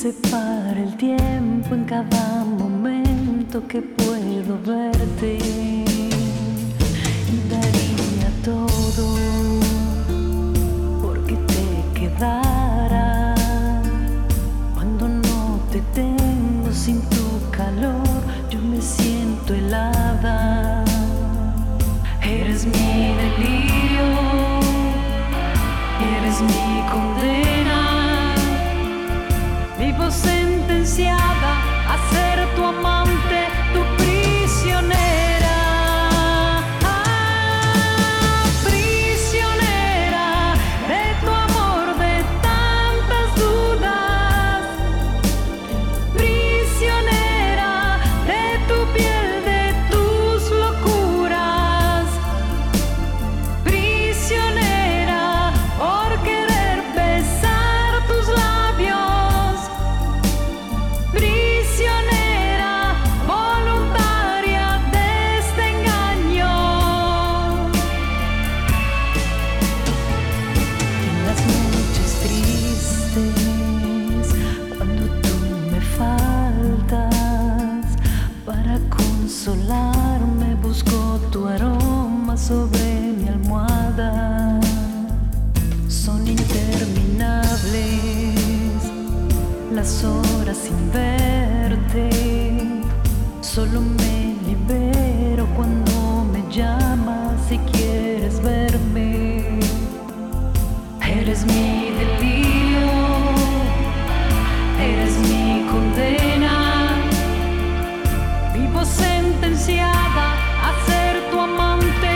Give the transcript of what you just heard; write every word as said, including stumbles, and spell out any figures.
separa el tiempo en cada momento que puedo verte. Y daría todo porque te quedara. Cuando no te tengo, sin tu calor, yo me siento helada. Eres mi delirio, eres mi condena. Vivo sentenciada a ser tu amante, tu prisionera. Ah, prisionera de tu amor, de tantas dudas. Prisionera de tu piel, de tus locuras. Prisionera por querer besar tus labios. Prisionera voluntaria de este engaño. En las noches tristes, cuando tú me faltas, para consolarme busco tu aroma sobre mi almohada. Son interminables las horas sin verte. Solo me libero cuando me llamas y quieres verme. Eres mi delirio, eres mi condena. Vivo sentenciada a ser tu amante,